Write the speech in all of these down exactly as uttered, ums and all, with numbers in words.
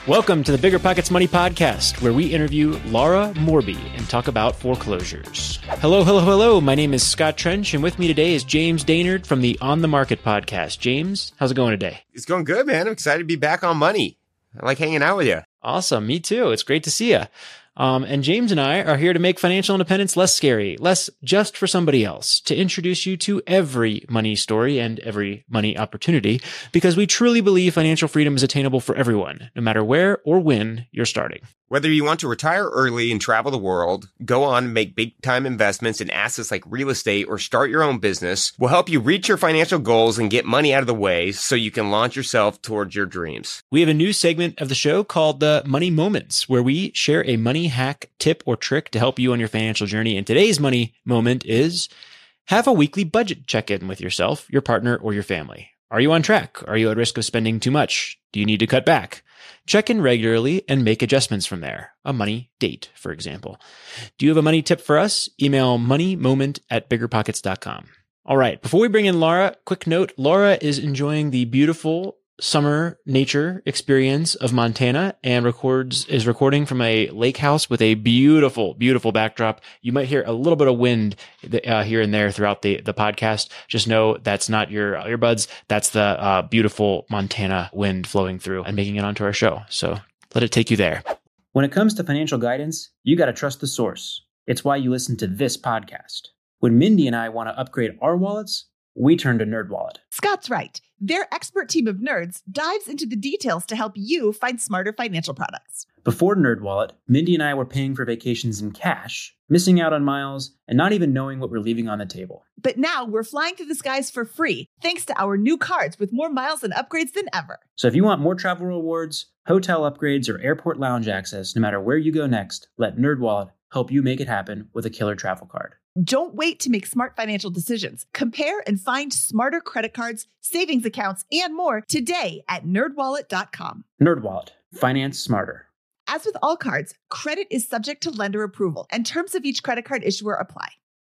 Welcome to the Bigger Pockets Money Podcast, where we interview Laura Morby and talk about foreclosures. Hello, hello, hello. My name is Scott Trench, and with me today is James Daynard from the On the Market podcast. James, how's it going today? It's going good, man. I'm excited to be back on money. I like hanging out with you. Awesome. Me too. It's great to see you. Um, and James and I are here to make financial independence less scary, less just for somebody else, to introduce you to every money story and every money opportunity, because we truly believe financial freedom is attainable for everyone, no matter where or when you're starting. Whether you want to retire early and travel the world, go on and make big-time investments in assets like real estate, or start your own business, we'll help you reach your financial goals and get money out of the way so you can launch yourself towards your dreams. We have a new segment of the show called the Money Moments, where we share a money hack, tip, or trick to help you on your financial journey. And today's money moment is have a weekly budget check-in with yourself, your partner, or your family. Are you on track? Are you at risk of spending too much? Do you need to cut back? Check in regularly and make adjustments from there. A money date, for example. Do you have a money tip for us? Email moneymoment at biggerpockets dot com. All right. Before we bring in Laura, quick note. Laura is enjoying the beautiful summer nature experience of Montana and records is recording from a lake house with a beautiful, beautiful backdrop. You might hear a little bit of wind uh, here and there throughout the, the podcast. Just know that's not your earbuds. That's the uh, beautiful Montana wind flowing through and making it onto our show. So let it take you there. When it comes to financial guidance, you got to trust the source. It's why you listen to this podcast. When Mindy and I want to upgrade our wallets, we turn to NerdWallet. Scott's right. Their expert team of nerds dives into the details to help you find smarter financial products. Before NerdWallet, Mindy and I were paying for vacations in cash, missing out on miles, and not even knowing what we're leaving on the table. But now we're flying through the skies for free, thanks to our new cards with more miles and upgrades than ever. So if you want more travel rewards, hotel upgrades, or airport lounge access, no matter where you go next, let NerdWallet help you make it happen with a killer travel card. Don't wait to make smart financial decisions. Compare and find smarter credit cards, savings accounts, and more today at nerd wallet dot com. NerdWallet. Finance smarter. As with all cards, credit is subject to lender approval, and terms of each credit card issuer apply.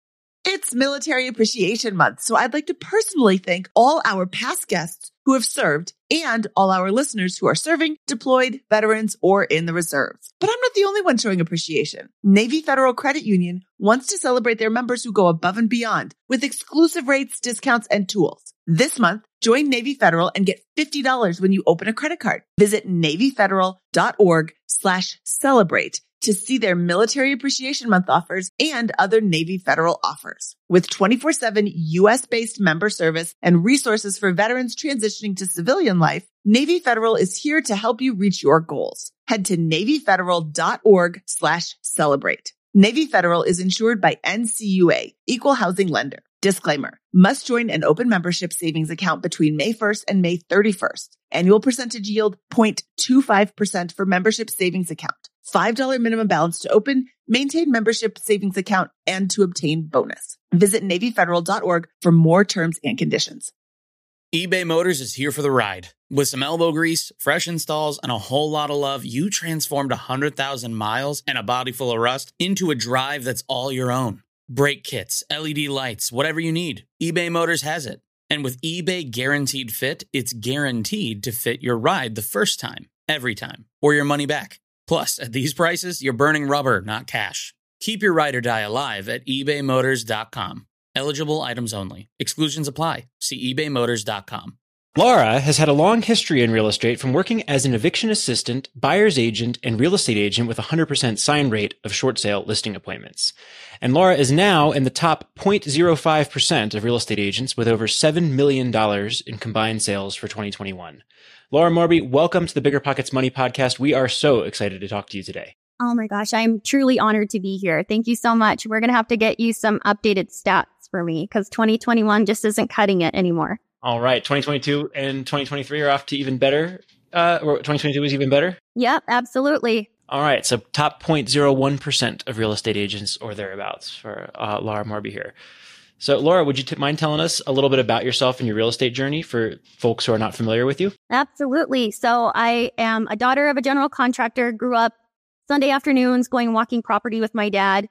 It's Military Appreciation Month, so I'd like to personally thank all our past guests who have served and all our listeners who are serving, deployed, veterans, or in the reserves. But I'm not the only one showing appreciation. Navy Federal Credit Union wants to celebrate their members who go above and beyond with exclusive rates, discounts, and tools. This month, join Navy Federal and get fifty dollars when you open a credit card. Visit NavyFederal.org slash celebrate to see their Military Appreciation Month offers and other Navy Federal offers. With twenty-four seven U S-based member service and resources for veterans transitioning to civilian life, Navy Federal is here to help you reach your goals. Head to NavyFederal.org slash celebrate. Navy Federal is insured by N C U A, Equal Housing Lender. Disclaimer, must join an open membership savings account between May first and May thirty-first. Annual percentage yield zero point two five percent for membership savings account. five dollars minimum balance to open, maintain membership savings account, and to obtain bonus. Visit Navy Federal dot org for more terms and conditions. eBay Motors is here for the ride. With some elbow grease, fresh installs, and a whole lot of love, you transformed one hundred thousand miles and a body full of rust into a drive that's all your own. Brake kits, L E D lights, whatever you need, eBay Motors has it. And with eBay Guaranteed Fit, it's guaranteed to fit your ride the first time, every time, or your money back. Plus, at these prices, you're burning rubber, not cash. Keep your ride or die alive at ebay motors dot com. Eligible items only. Exclusions apply. See ebay motors dot com. Laura has had a long history in real estate, from working as an eviction assistant, buyer's agent, and real estate agent with a one hundred percent sign rate of short sale listing appointments. And Laura is now in the top zero point zero five percent of real estate agents with over seven million dollars in combined sales for twenty twenty-one. Laura Morby, welcome to the Bigger Pockets Money Podcast. We are so excited to talk to you today. Oh my gosh, I'm truly honored to be here. Thank you so much. We're going to have to get you some updated stats for me because twenty twenty-one just isn't cutting it anymore. All right. twenty twenty-two and twenty twenty-three are off to even better. Uh, or twenty twenty-two is even better? Yep, absolutely. All right. So top zero point zero one percent of real estate agents or thereabouts for uh, Laura Morby here. So Laura, would you t- mind telling us a little bit about yourself and your real estate journey for folks who are not familiar with you? Absolutely. So I am a daughter of a general contractor, grew up Sunday afternoons going walking property with my dad.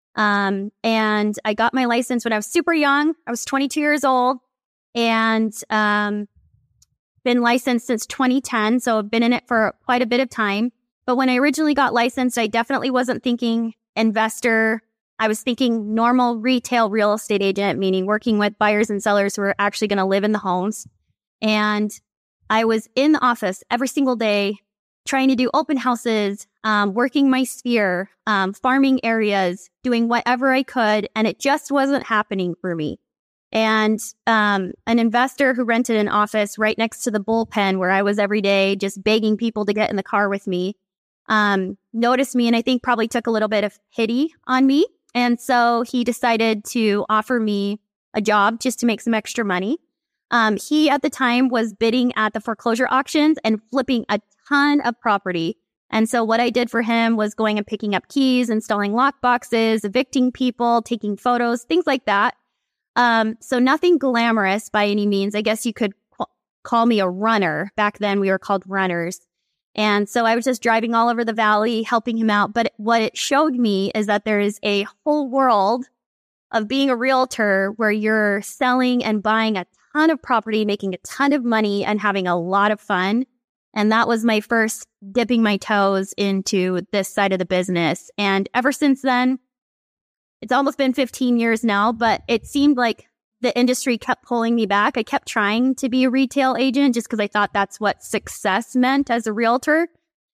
Um, and I got my license when I was super young. I was twenty-two years old. And um, been licensed since twenty ten, so I've been in it for quite a bit of time. But when I originally got licensed, I definitely wasn't thinking investor. I was thinking normal retail real estate agent, meaning working with buyers and sellers who are actually going to live in the homes. And I was in the office every single day trying to do open houses, um, working my sphere, um, farming areas, doing whatever I could. And it just wasn't happening for me. And um, an investor who rented an office right next to the bullpen where I was every day just begging people to get in the car with me, um, noticed me and I think probably took a little bit of pity on me. And so he decided to offer me a job just to make some extra money. Um, he at the time was bidding at the foreclosure auctions and flipping a ton of property. And so what I did for him was going and picking up keys, installing lock boxes, evicting people, taking photos, things like that. Um, so nothing glamorous by any means. I guess you could qu- call me a runner. Back then we were called runners. And so I was just driving all over the valley, helping him out. But what it showed me is that there is a whole world of being a realtor where you're selling and buying a ton of property, making a ton of money and having a lot of fun. And that was my first dipping my toes into this side of the business. And ever since then, it's almost been fifteen years now, but it seemed like the industry kept pulling me back. I kept trying to be a retail agent just because I thought that's what success meant as a realtor.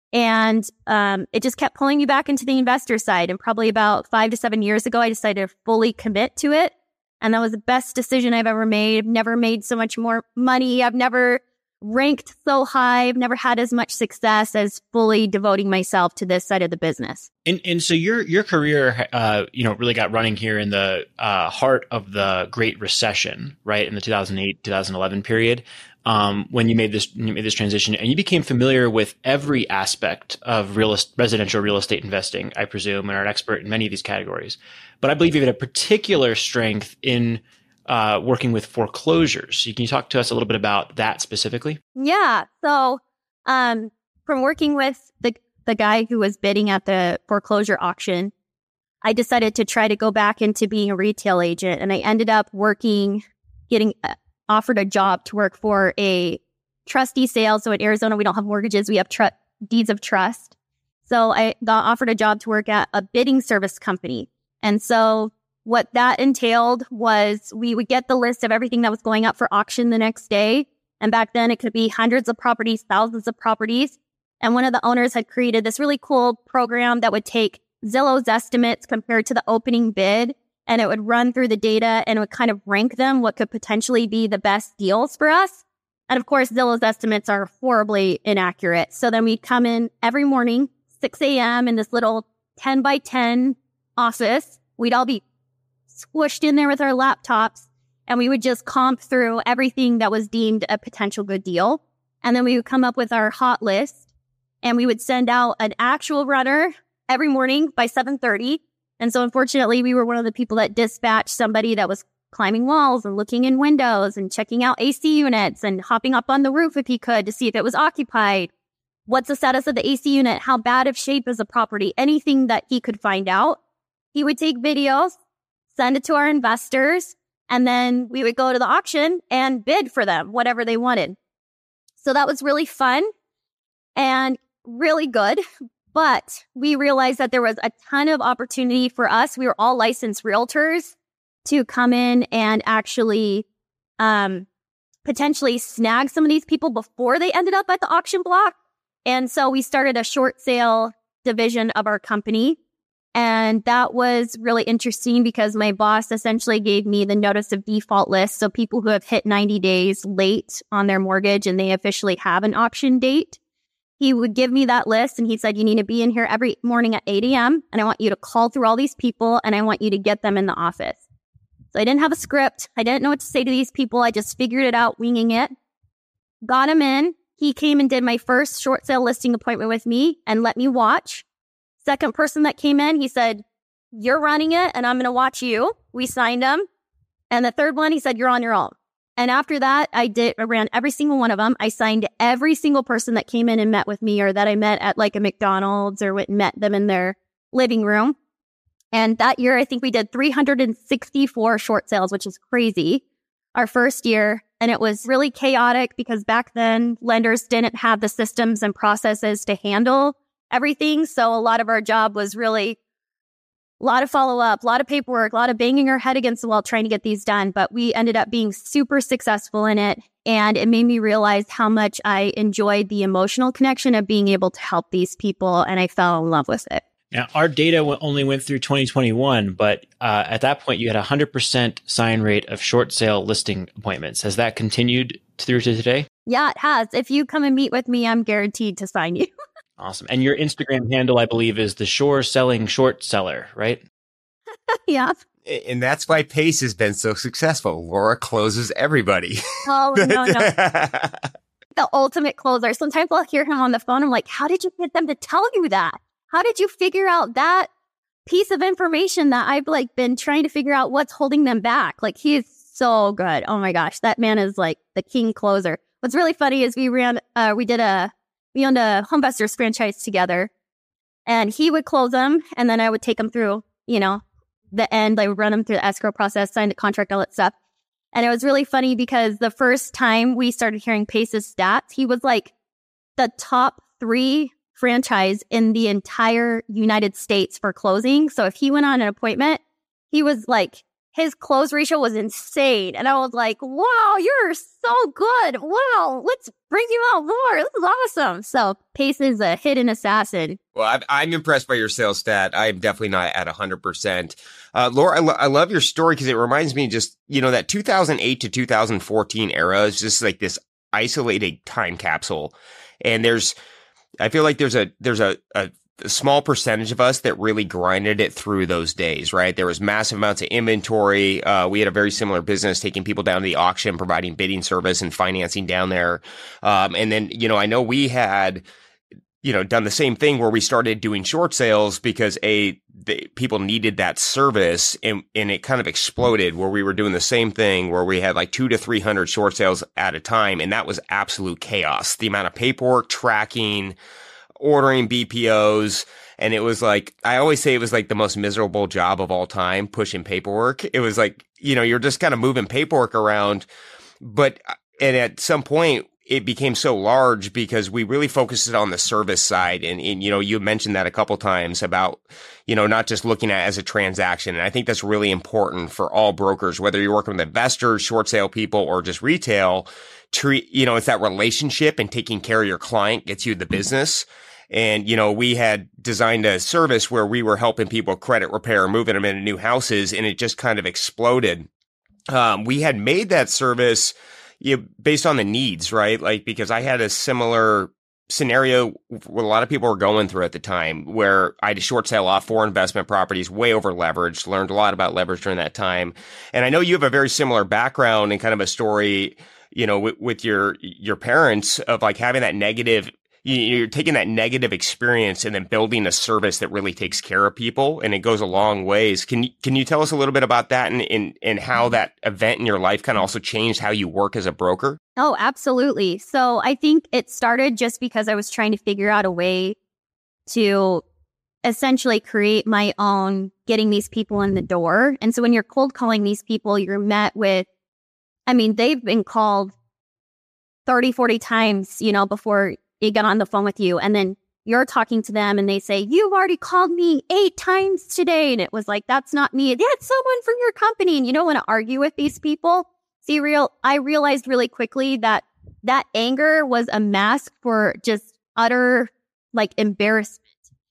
And um, it just kept pulling me back into the investor side. And probably about five to seven years ago, I decided to fully commit to it. And that was the best decision I've ever made. I've never made so much more money. I've never ranked so high. I've never had as much success as fully devoting myself to this side of the business. And and so your your career, uh, you know, really got running here in the uh, heart of the Great Recession, right, in the two thousand eight, two thousand eleven period, um, when you made this you made this transition, and you became familiar with every aspect of real est- residential real estate investing, I presume, and are an expert in many of these categories. But I believe you had a particular strength in Uh, working with foreclosures. So can you talk to us a little bit about that specifically? Yeah. So um, from working with the, the guy who was bidding at the foreclosure auction, I decided to try to go back into being a retail agent. And I ended up working, getting uh, offered a job to work for a trustee sale. So in Arizona, we don't have mortgages. We have tr- deeds of trust. So I got offered a job to work at a bidding service company. And so what that entailed was we would get the list of everything that was going up for auction the next day. And back then it could be hundreds of properties, thousands of properties. And one of the owners had created this really cool program that would take Zillow's estimates compared to the opening bid. And it would run through the data and it would kind of rank them what could potentially be the best deals for us. And of course, Zillow's estimates are horribly inaccurate. So then we'd come in every morning, six a.m. in this little ten by ten office. We'd all be squished in there with our laptops, and we would just comp through everything that was deemed a potential good deal. And then we would come up with our hot list, and we would send out an actual runner every morning by seven thirty. And so unfortunately, we were one of the people that dispatched somebody that was climbing walls and looking in windows and checking out A C units and hopping up on the roof if he could to see if it was occupied. What's the status of the A C unit? How bad of shape is the property? Anything that he could find out. He would take videos, send it to our investors, and then we would go to the auction and bid for them, whatever they wanted. So that was really fun and really good. But we realized that there was a ton of opportunity for us. We were all licensed realtors to come in and actually um, potentially snag some of these people before they ended up at the auction block. And so we started a short sale division of our company. And that was really interesting because my boss essentially gave me the notice of default list. So people who have hit ninety days late on their mortgage and they officially have an auction date, he would give me that list and he said, you need to be in here every morning at eight a.m. and I want you to call through all these people and I want you to get them in the office. So I didn't have a script. I didn't know what to say to these people. I just figured it out, winging it. Got him in. He came and did my first short sale listing appointment with me and let me watch. Second person that came in, he said, you're running it and I'm going to watch you. We signed him. And the third one, he said, you're on your own. And after that, I did, I ran every single one of them. I signed every single person that came in and met with me or that I met at like a McDonald's or went and met them in their living room. And that year, I think we did three hundred sixty-four short sales, which is crazy. Our first year. And it was really chaotic because back then lenders didn't have the systems and processes to handle everything. So a lot of our job was really a lot of follow-up, a lot of paperwork, a lot of banging our head against the wall trying to get these done. But we ended up being super successful in it. And it made me realize how much I enjoyed the emotional connection of being able to help these people. And I fell in love with it. Now, our data only went through twenty twenty-one, but uh, at that point, you had a one hundred percent sign rate of short sale listing appointments. Has that continued through to today? Yeah, it has. If you come and meet with me, I'm guaranteed to sign you. Awesome. And your Instagram handle, I believe, is the Shore Selling Short Seller, right? Yeah. And that's why Pace has been so successful. Laura closes everybody. Oh, no, no. The ultimate closer. Sometimes I'll hear him on the phone. I'm like, how did you get them to tell you that? How did you figure out that piece of information that I've like been trying to figure out what's holding them back? Like, he is so good. Oh my gosh. That man is like the king closer. What's really funny is we ran, uh, we did a, we owned a Homebusters franchise together, and he would close them. And then I would take them through, you know, the end. I would run them through the escrow process, sign the contract, all that stuff. And it was really funny because the first time we started hearing Pace's stats, he was like the top three franchise in the entire United States for closing. So if he went on an appointment, he was like, his close ratio was insane. And I was like, wow, you're so good. Wow, let's bring you out more. This is awesome. So Pace is a hidden assassin. Well, I'm, I'm impressed by your sales stat. I'm definitely not at one hundred percent. Uh, Laura, I, lo- I love your story because it reminds me just, you know, that two thousand eight to two thousand fourteen era is just like this isolated time capsule. And there's, I feel like there's a, there's a, a, a small percentage of us that really grinded it through those days, right? There was massive amounts of inventory. Uh, we had a very similar business, taking people down to the auction, providing bidding service and financing down there. Um, and then, you know, I know we had, you know, done the same thing where we started doing short sales because a the, people needed that service, and, and it kind of exploded where we were doing the same thing where we had like two to three hundred short sales at a time. And that was absolute chaos. The amount of paperwork, tracking, ordering B P Os. And it was like, I always say it was like the most miserable job of all time, pushing paperwork. It was like, you know, you're just kind of moving paperwork around. But, and at some point, it became so large because we really focused on the service side. And, and, you know, you mentioned that a couple times about, you know, not just looking at it as a transaction. And I think that's really important for all brokers, whether you're working with investors, short sale people, or just retail. Treat, you know, it's that relationship, and taking care of your client gets you the business. And, you know, we had designed a service where we were helping people credit repair, moving them into new houses, and it just kind of exploded. Um, we had made that service you know, based on the needs, right? Like, because I had a similar scenario what a lot of people were going through at the time, where I had to short sale off four investment properties, way over leveraged, learned a lot about leverage during that time. And I know you have a very similar background and kind of a story, you know, with, with your, your parents, of like having that negative, you're taking that negative experience and then building a service that really takes care of people, and it goes a long ways. Can you, can you tell us a little bit about that, and, and, and how that event in your life kind of also changed how you work as a broker? Oh, absolutely. So I think it started just because I was trying to figure out a way to essentially create my own, getting these people in the door. And so when you're cold calling these people, you're met with, I mean, they've been called thirty, forty times, you know, before you get on the phone with you, and then you're talking to them and they say, you've already called me eight times today. And it was like, that's not me. Yeah, it's someone from your company. And you don't want to argue with these people. See, real, I realized really quickly that that anger was a mask for just utter like embarrassment,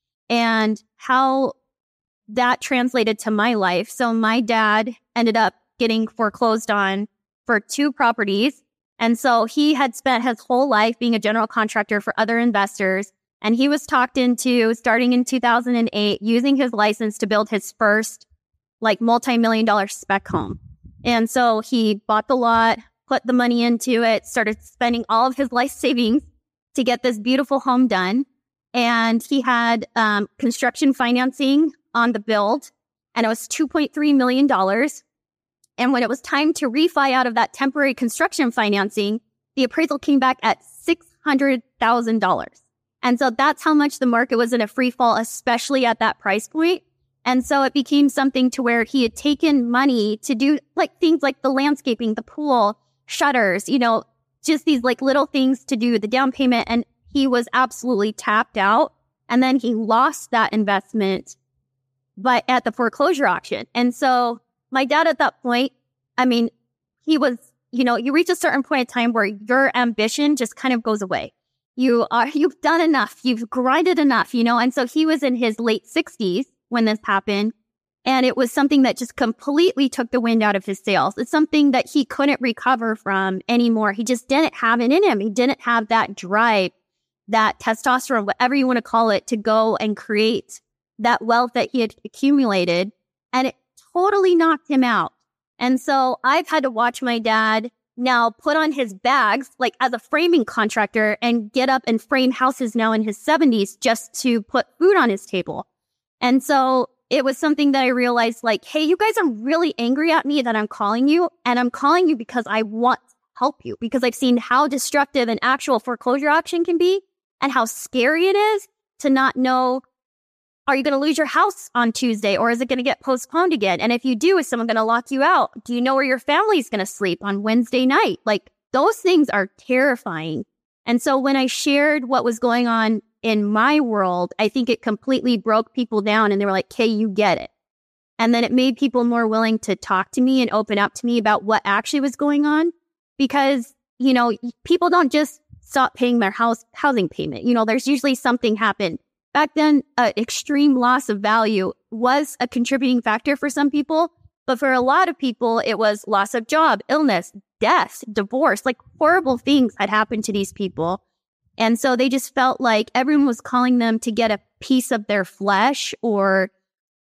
and how that translated to my life. So my dad ended up getting foreclosed on for two properties. And so he had spent his whole life being a general contractor for other investors. And he was talked into, starting in two thousand eight, using his license to build his first like multi-million dollar spec home. And so he bought the lot, put the money into it, started spending all of his life savings to get this beautiful home done. And he had um, construction financing on the build, and it was two point three million dollars. And when it was time to refi out of that temporary construction financing, the appraisal came back at six hundred thousand dollars. And so that's how much the market was in a free fall, especially at that price point. And so it became something to where he had taken money to do like things like the landscaping, the pool, shutters, you know, just these like little things to do the down payment. And he was absolutely tapped out. And then he lost that investment but at the foreclosure auction. And so my dad at that point, I mean, he was, you know, you reach a certain point in time where your ambition just kind of goes away. You are, you've done enough. You've grinded enough, you know? And so he was in his late sixties when this happened. And it was something that just completely took the wind out of his sails. It's something that he couldn't recover from anymore. He just didn't have it in him. He didn't have that drive, that testosterone, whatever you want to call it, to go and create that wealth that he had accumulated. And it totally knocked him out. And so I've had to watch my dad now put on his bags, like as a framing contractor, and get up and frame houses now in his seventies just to put food on his table. And so it was something that I realized, like, hey, you guys are really angry at me that I'm calling you. And I'm calling you because I want to help you, because I've seen how destructive an actual foreclosure auction can be and how scary it is to not know, are you going to lose your house on Tuesday, or is it going to get postponed again? And if you do, is someone going to lock you out? Do you know where your family's going to sleep on Wednesday night? Like, those things are terrifying. And so when I shared what was going on in my world, I think it completely broke people down, and they were like, "Kay, you get it." And then it made people more willing to talk to me and open up to me about what actually was going on, because, you know, people don't just stop paying their house housing payment. You know, there's usually something happened. Back then, uh, extreme loss of value was a contributing factor for some people. But for a lot of people, it was loss of job, illness, death, divorce, like horrible things had happened to these people. And so they just felt like everyone was calling them to get a piece of their flesh, or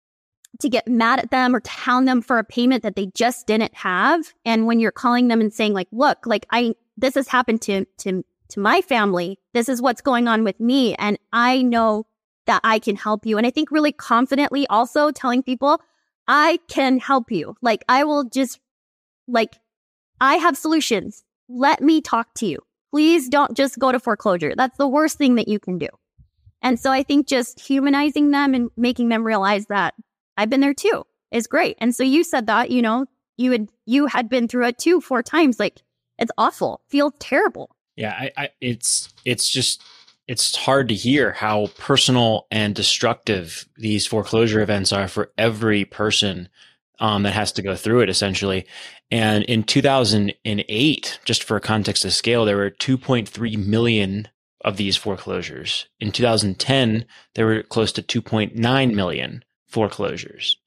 to get mad at them, or to hound them for a payment that they just didn't have. And when you're calling them and saying, like, look, like, I, this has happened to, to, to my family. This is what's going on with me. And I know that I can help you. And I think really confidently also telling people, I can help you. Like, I will just, like, I have solutions. Let me talk to you. Please don't just go to foreclosure. That's the worst thing that you can do. And so I think just humanizing them and making them realize that I've been there too is great. And so you said that, you know, you had, you had been through it too, four times. Like, it's awful. Feels terrible. Yeah. I, I it's, it's just, it's hard to hear how personal and destructive these foreclosure events are for every person um, that has to go through it, essentially. And in two thousand eight, just for context of scale, there were two point three million of these foreclosures. In two thousand ten, there were close to two point nine million foreclosures.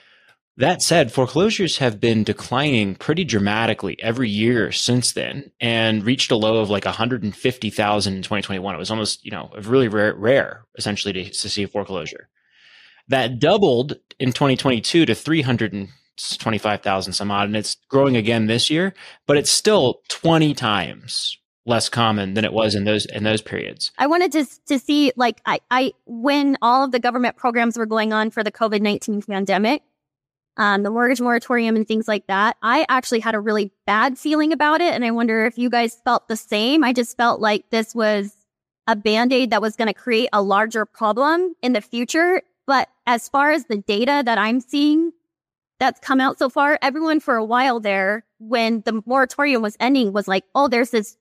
That said, foreclosures have been declining pretty dramatically every year since then, and reached a low of like one hundred fifty thousand in twenty twenty-one. It was almost, you know, really rare, rare essentially to, to see a foreclosure. That doubled in twenty twenty-two to three hundred twenty-five thousand some odd, and it's growing again this year, but it's still twenty times less common than it was in those in those periods. I wanted to to see, like, I, I when all of the government programs were going on for the COVID nineteen pandemic, um, the mortgage moratorium and things like that, I actually had a really bad feeling about it. And I wonder if you guys felt the same. I just felt like this was a Band-Aid that was going to create a larger problem in the future. But as far as the data that I'm seeing that's come out so far, everyone for a while there, when the moratorium was ending, was like, oh, there's this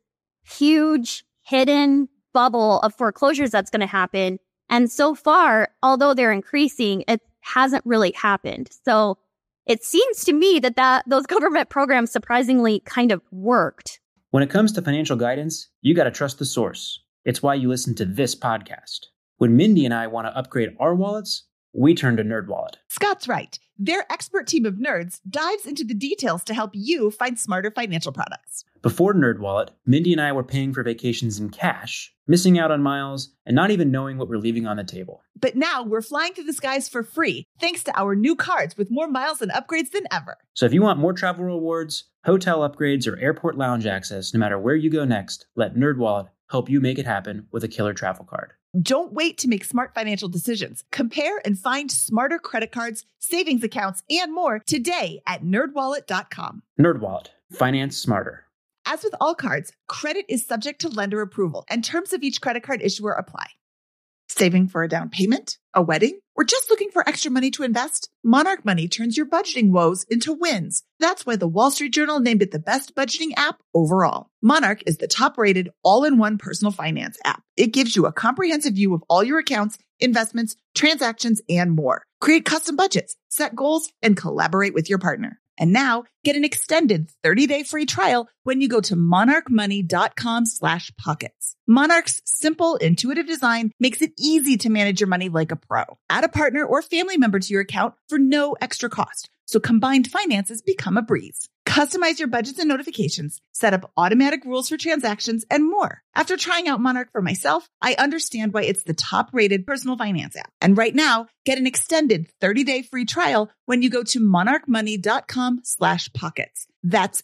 huge hidden bubble of foreclosures that's going to happen. And so far, although they're increasing, it hasn't really happened. So it seems to me that, that those government programs surprisingly kind of worked. When it comes to financial guidance, you got to trust the source. It's why you listen to this podcast. When Mindy and I want to upgrade our wallets, we turn to NerdWallet. Scott's right. Their expert team of nerds dives into the details to help you find smarter financial products. Before NerdWallet, Mindy and I were paying for vacations in cash, missing out on miles, and not even knowing what we're leaving on the table. But now we're flying through the skies for free, thanks to our new cards with more miles and upgrades than ever. So if you want more travel rewards, hotel upgrades, or airport lounge access, no matter where you go next, let NerdWallet help you make it happen with a killer travel card. Don't wait to make smart financial decisions. Compare and find smarter credit cards, savings accounts, and more today at nerd wallet dot com. NerdWallet. Finance smarter. As with all cards, credit is subject to lender approval, and terms of each credit card issuer apply. Saving for a down payment, a wedding, or just looking for extra money to invest? Monarch Money turns your budgeting woes into wins. That's why the Wall Street Journal named it the best budgeting app overall. Monarch is the top-rated all-in-one personal finance app. It gives you a comprehensive view of all your accounts, investments, transactions, and more. Create custom budgets, set goals, and collaborate with your partner. And now, get an extended thirty-day free trial when you go to monarchmoney.com slash pockets. Monarch's simple, intuitive design makes it easy to manage your money like a pro. Add a partner or family member to your account for no extra cost, so combined finances become a breeze. Customize your budgets and notifications, set up automatic rules for transactions, and more. After trying out Monarch for myself, I understand why it's the top-rated personal finance app. And right now, get an extended thirty-day free trial when you go to monarchmoney.com slash pockets. That's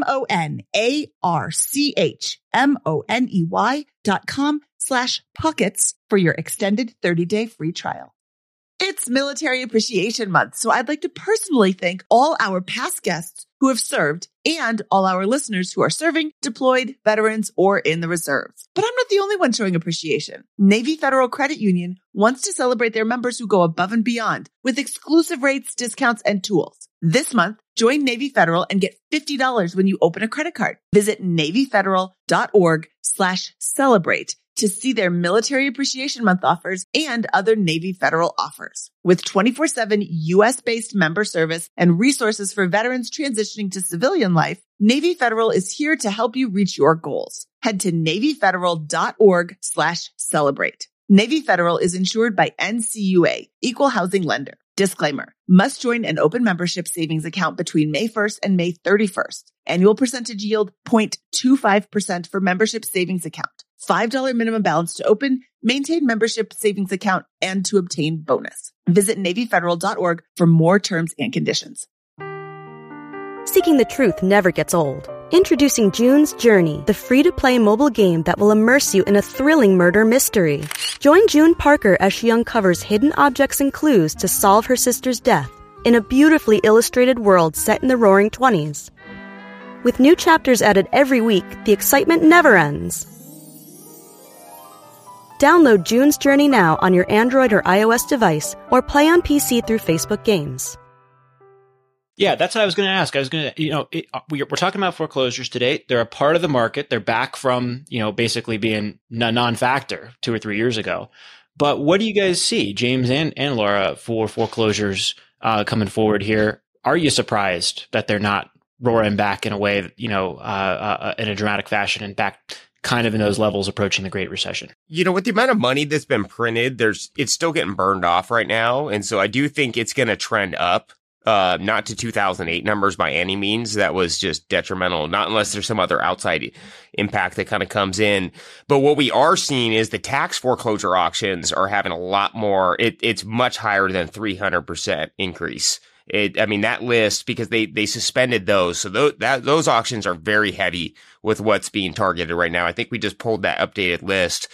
M-O-N-A-R-C-H-M-O-N-E-Y dot com slash pockets for your extended thirty-day free trial. It's Military Appreciation Month, so I'd like to personally thank all our past guests who have served and all our listeners who are serving, deployed, veterans, or in the reserves. But I'm not the only one showing appreciation. Navy Federal Credit Union wants to celebrate their members who go above and beyond with exclusive rates, discounts, and tools. This month, join Navy Federal and get fifty dollars when you open a credit card. Visit NavyFederal.org slash celebrate to see their Military Appreciation Month offers and other Navy Federal offers. With twenty-four seven U S-based member service and resources for veterans transitioning to civilian life, Navy Federal is here to help you reach your goals. Head to NavyFederal.org slash celebrate. Navy Federal is insured by N C U A, Equal Housing Lender. Disclaimer, must join an open membership savings account between May first and May thirty-first. Annual percentage yield zero point two five percent for membership savings account. five dollars minimum balance to open, maintain membership savings account, and to obtain bonus. Visit NavyFederal.org for more terms and conditions. Seeking the truth never gets old. Introducing June's Journey, the free-to-play mobile game that will immerse you in a thrilling murder mystery. Join June Parker as she uncovers hidden objects and clues to solve her sister's death in a beautifully illustrated world set in the Roaring Twenties. With new chapters added every week, the excitement never ends. Download June's Journey now on your Android or iOS device or play on P C through Facebook Games. Yeah, that's what I was going to ask. I was going to, you know, it, we're talking about foreclosures today. They're a part of the market. They're back from, you know, basically being a non-factor two or three years ago. But what do you guys see, James and, and Laura, for foreclosures uh, coming forward here? Are you surprised that they're not roaring back in a way, you know, uh, uh, in a dramatic fashion and back kind of in those levels approaching the Great Recession? You know, with the amount of money that's been printed, there's it's still getting burned off right now. And so I do think it's going to trend up. Uh, not to two thousand eight numbers by any means. That was just detrimental, not unless there's some other outside impact that kind of comes in. But what we are seeing is the tax foreclosure auctions are having a lot more. It, it's much higher than three hundred percent increase. It, I mean, that list, because they, they suspended those. So those, that, those auctions are very heavy with what's being targeted right now. I think we just pulled that updated list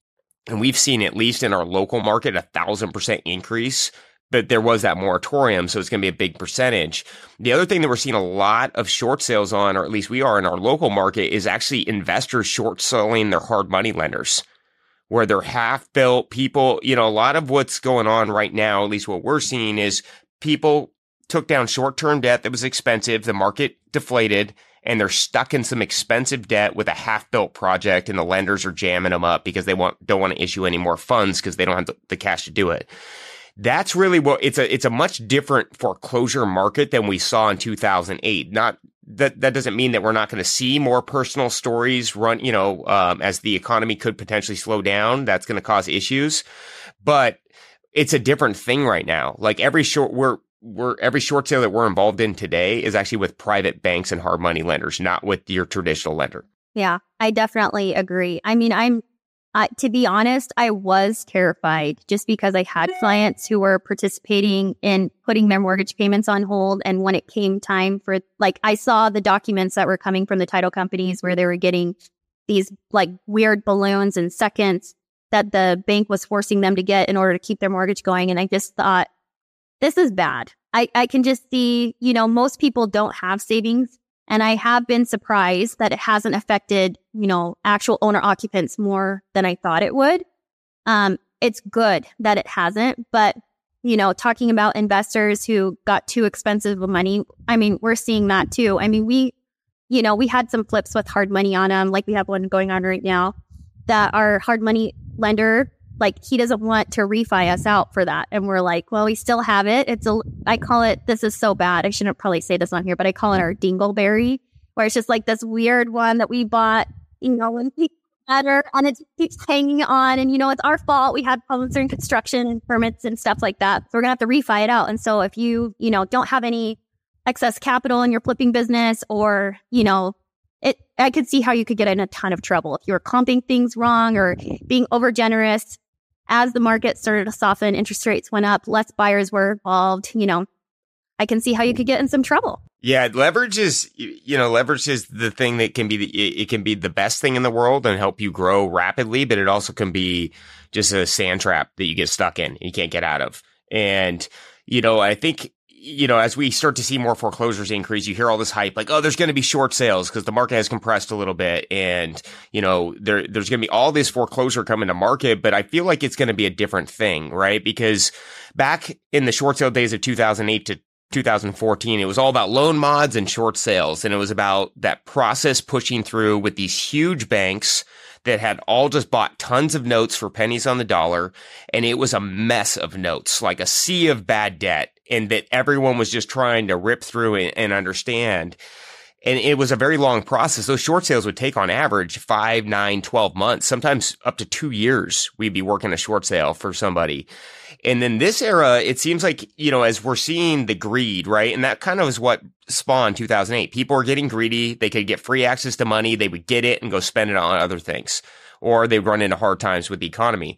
and we've seen, at least in our local market, a thousand percent increase. But there was that moratorium, so it's going to be a big percentage. The other thing that we're seeing a lot of short sales on, or at least we are in our local market, is actually investors short selling their hard money lenders, where they're half built people. You know, a lot of what's going on right now, at least what we're seeing, is people took down short term debt that was expensive. The market deflated and they're stuck in some expensive debt with a half built project, and the lenders are jamming them up because they want don't want to issue any more funds because they don't have the, the cash to do it. That's really what it's a, it's a much different foreclosure market than we saw in two thousand eight. Not that, that doesn't mean that we're not going to see more personal stories run, you know, um, as the economy could potentially slow down. That's going to cause issues, but it's a different thing right now. Like every short, we're, we're, every short sale that we're involved in today is actually with private banks and hard money lenders, not with your traditional lender. Yeah, I definitely agree. I mean, I'm, Uh, to be honest, I was terrified just because I had clients who were participating in putting their mortgage payments on hold. And when it came time for, like, I saw the documents that were coming from the title companies where they were getting these like weird balloons and seconds that the bank was forcing them to get in order to keep their mortgage going. And I just thought, this is bad. I, I can just see, you know, most people don't have savings. And I have been surprised that it hasn't affected, you know, actual owner occupants more than I thought it would. Um, it's good that it hasn't, but you know, talking about investors who got too expensive of money. I mean, we're seeing that too. I mean, we, you know, we had some flips with hard money on them, like we have one going on right now, that our hard money lender, like he doesn't want to refi us out for that. And we're like, well, we still have it. It's a, I call it, this is so bad. I shouldn't probably say this on here, but I call it our dingleberry, where it's just like this weird one that we bought, you know, when people better and it keeps hanging on. And, you know, it's our fault. We had problems during construction and permits and stuff like that. So we're going to have to refi it out. And so if you, you know, don't have any excess capital in your flipping business, or, you know, it, I could see how you could get in a ton of trouble if you were comping things wrong or being over generous. As the market started to soften, interest rates went up, less buyers were involved, you know, I can see how you could get in some trouble. Yeah, leverage is, you know, leverage is the thing that can be, the, it can be the best thing in the world and help you grow rapidly, but it also can be just a sand trap that you get stuck in and you can't get out of. And, you know, I think, you know, as we start to see more foreclosures increase, you hear all this hype like, oh, there's going to be short sales because the market has compressed a little bit. And, you know, there, there's going to be all this foreclosure coming to market. But I feel like it's going to be a different thing, right? Because back in the short sale days of two thousand eight to two thousand fourteen, it was all about loan mods and short sales. And it was about that process pushing through with these huge banks that had all just bought tons of notes for pennies on the dollar. And it was a mess of notes, like a sea of bad debt, and that everyone was just trying to rip through and, and understand. And it was a very long process. Those short sales would take on average five, nine, twelve months, sometimes up to two years. We'd be working a short sale for somebody. And then this era, it seems like, you know, as we're seeing the greed, right? And that kind of is what spawned two thousand eight. People were getting greedy. They could get free access to money. They would get it and go spend it on other things, or they'd run into hard times with the economy.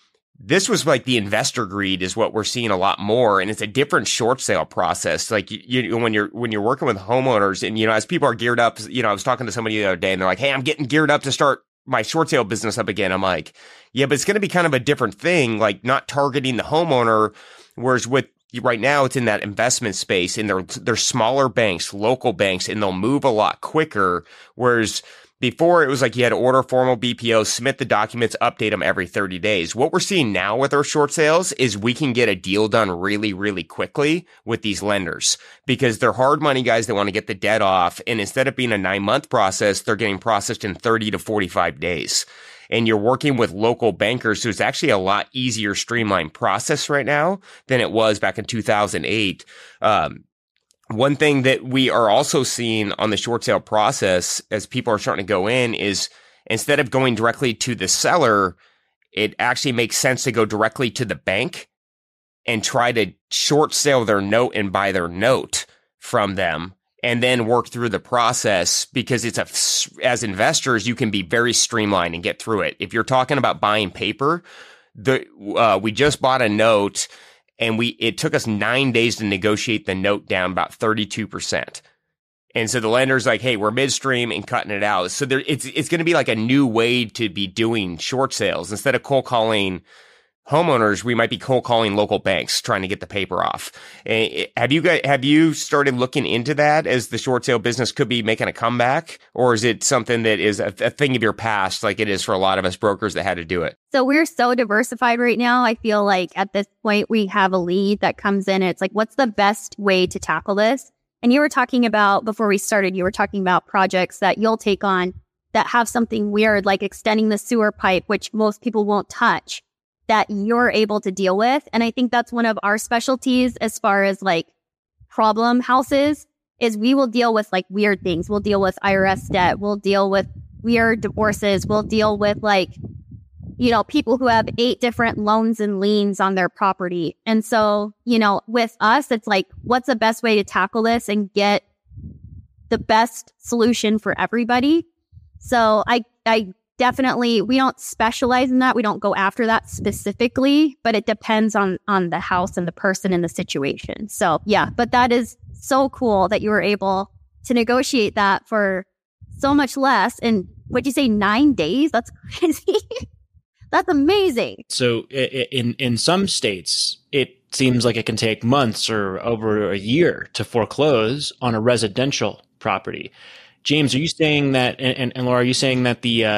This was like the investor greed is what we're seeing a lot more. And it's a different short sale process. Like you, you, when you're, when you're working with homeowners and, you know, as people are geared up, you know, I was talking to somebody the other day and they're like, hey, I'm getting geared up to start my short sale business up again. I'm like, yeah, but it's going to be kind of a different thing, like not targeting the homeowner. Whereas with right now, it's in that investment space and they're, they're smaller banks, local banks, and they'll move a lot quicker. Whereas before, it was like you had to order formal B P Os, submit the documents, update them every thirty days. What we're seeing now with our short sales is we can get a deal done really, really quickly with these lenders because they're hard money guys that want to get the debt off. And instead of being a nine month process, they're getting processed in thirty to forty-five days. And you're working with local bankers. So it's actually a lot easier, streamlined process right now than it was back in two thousand eight. Um, One thing that we are also seeing on the short sale process as people are starting to go in is instead of going directly to the seller, it actually makes sense to go directly to the bank and try to short sale their note and buy their note from them and then work through the process because it's a, as investors, you can be very streamlined and get through it. If you're talking about buying paper, the, uh, we just bought a note. And we, it took us nine days to negotiate the note down about thirty-two percent. And so the lender's like, hey, we're midstream and cutting it out. So there, it's, it's going to be like a new way to be doing short sales. Instead of cold calling homeowners, we might be cold calling local banks trying to get the paper off. Have you guys, have you started looking into that as the short sale business could be making a comeback? Or is it something that is a, a thing of your past, like it is for a lot of us brokers that had to do it? So we're so diversified right now. I feel like at this point we have a lead that comes in. And it's like, what's the best way to tackle this? And you were talking about, before we started, you were talking about projects that you'll take on that have something weird, like extending the sewer pipe, which most people won't touch, that you're able to deal with. And I think that's one of our specialties as far as like problem houses is we will deal with like weird things. We'll deal with I R S debt. We'll deal with weird divorces. We'll deal with like, you know, people who have eight different loans and liens on their property. And so, you know, with us, it's like, what's the best way to tackle this and get the best solution for everybody? So I, I, Definitely, we don't specialize in that. We don't go after that specifically, but it depends on on the house and the person and the situation. So yeah, but that is so cool that you were able to negotiate that for so much less. And what'd you say, nine days? That's crazy. That's amazing. So in in some states, it seems like it can take months or over a year to foreclose on a residential property. James, are you saying that, and, and Laura, are you saying that the uh,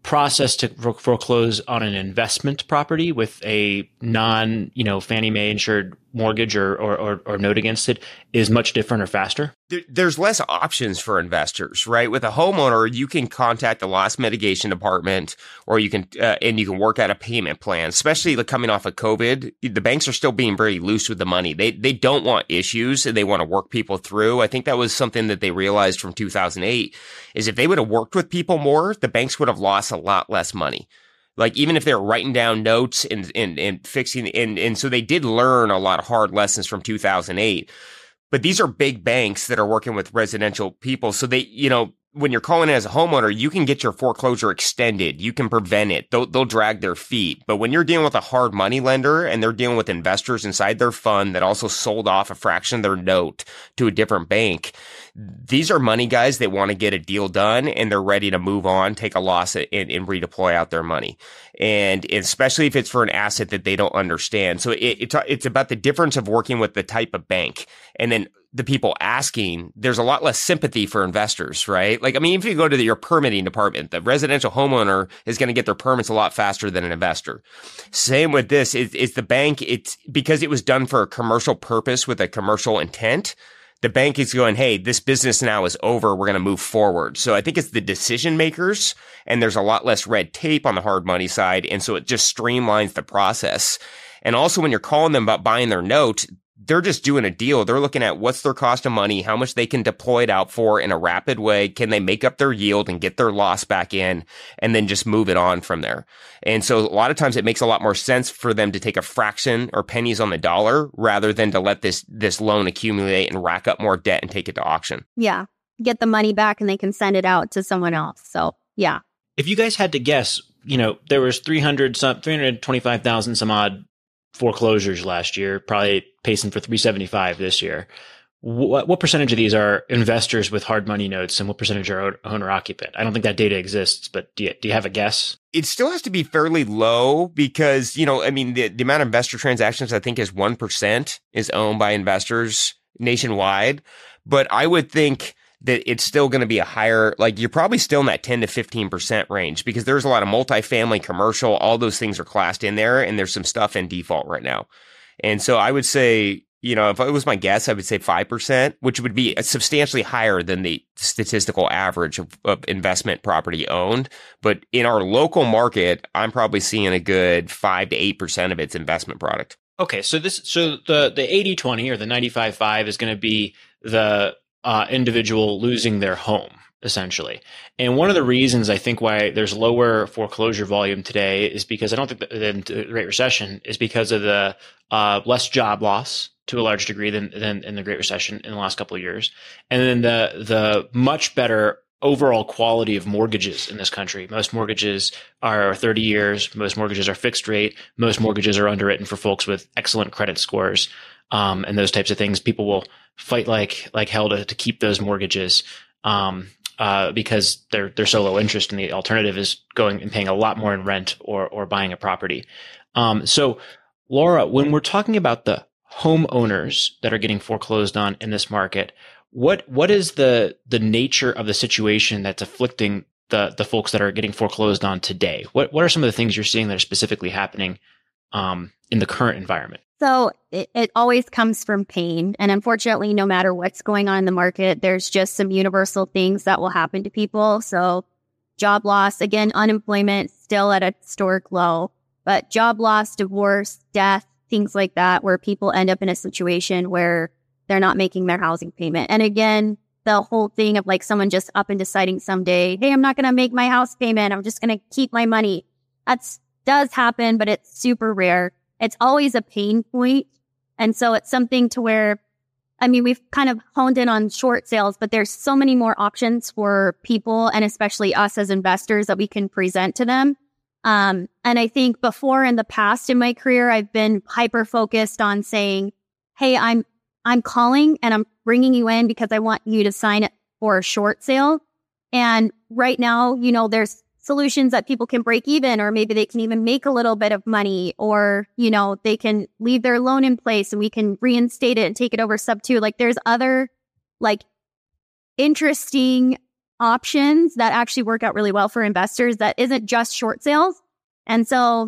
process to foreclose on an investment property with a non, you know, Fannie Mae insured mortgage or, or, or, or note against it is much different or faster? There, there's less options for investors, right? With a homeowner, you can contact the loss mitigation department, or you can, uh, and you can work out a payment plan, especially like coming off of COVID. The banks are still being very loose with the money. They, they don't want issues and they want to work people through. I think that was something that they realized from two thousand eight is if they would have worked with people more, the banks would have lost a lot less money. Like even if they're writing down notes and, and, and fixing, and, and so they did learn a lot of hard lessons from two thousand eight, but these are big banks that are working with residential people. So they, you know, when you're calling in as a homeowner, you can get your foreclosure extended. You can prevent it. They'll, they'll drag their feet. But when you're dealing with a hard money lender and they're dealing with investors inside their fund that also sold off a fraction of their note to a different bank, these are money guys that want to get a deal done and they're ready to move on, take a loss and, and redeploy out their money. And especially if it's for an asset that they don't understand. So it, it's, it's about the difference of working with the type of bank. And then the people asking, there's a lot less sympathy for investors, right? Like, I mean, if you go to the, your permitting department, the residential homeowner is going to get their permits a lot faster than an investor. Same with this, it's, it's the bank. It's because it was done for a commercial purpose with a commercial intent. The bank is going, hey, this business now is over. We're going to move forward. So I think it's the decision makers, and there's a lot less red tape on the hard money side. And so it just streamlines the process. And also when you're calling them about buying their note, they're just doing a deal. They're looking at what's their cost of money, how much they can deploy it out for in a rapid way. Can they make up their yield and get their loss back in and then just move it on from there? And so a lot of times it makes a lot more sense for them to take a fraction or pennies on the dollar rather than to let this, this loan accumulate and rack up more debt and take it to auction. Yeah. Get the money back and they can send it out to someone else. So yeah. If you guys had to guess, you know, there was three hundred some, three hundred twenty-five thousand some odd foreclosures last year, probably pacing for three seventy-five this year. What, what percentage of these are investors with hard money notes and what percentage are owner occupant? I don't think that data exists, but do you, do you have a guess? It still has to be fairly low because, you know, I mean, the, the amount of investor transactions I think is one percent is owned by investors nationwide. But I would think that it's still going to be a higher, like you're probably still in that ten to fifteen percent range because there's a lot of multifamily, commercial, all those things are classed in there and there's some stuff in default right now. And so I would say, you know, if it was my guess, I would say five percent, which would be substantially higher than the statistical average of, of investment property owned. But in our local market, I'm probably seeing a good five to eight percent of its investment product. Okay. So this, so the, the eighty twenty or the ninety-five five is going to be the, Uh, individual losing their home, essentially. And one of the reasons I think why there's lower foreclosure volume today is because I don't think that the Great Recession is because of the uh, less job loss to a large degree than, than in the Great Recession in the last couple of years. And then the the much better overall quality of mortgages in this country. Most mortgages are thirty years. Most mortgages are fixed rate. Most mortgages are underwritten for folks with excellent credit scores. Um, and those types of things, people will fight like like hell to, to keep those mortgages um, uh, because they're they're so low interest, and the alternative is going and paying a lot more in rent or or buying a property. Um, so, Laura, when we're talking about the homeowners that are getting foreclosed on in this market, what what is the the nature of the situation that's afflicting the the folks that are getting foreclosed on today? What what are some of the things you're seeing that are specifically happening um, in the current environment? So it, it always comes from pain. And unfortunately, no matter what's going on in the market, there's just some universal things that will happen to people. So job loss, again, unemployment still at a historic low, but job loss, divorce, death, things like that, where people end up in a situation where they're not making their housing payment. And again, the whole thing of like someone just up and deciding someday, hey, I'm not going to make my house payment. I'm just going to keep my money. That's does happen, but it's super rare. It's always a pain point. And so it's something to where, I mean, we've kind of honed in on short sales, but there's so many more options for people and especially us as investors that we can present to them. Um, and I think before in the past in my career, I've been hyper focused on saying, hey, I'm, I'm calling and I'm bringing you in because I want you to sign it for a short sale. And right now, you know, there's solutions that people can break even, or maybe they can even make a little bit of money, or, you know, they can leave their loan in place and we can reinstate it and take it over sub two. Like there's other like interesting options that actually work out really well for investors that isn't just short sales. And so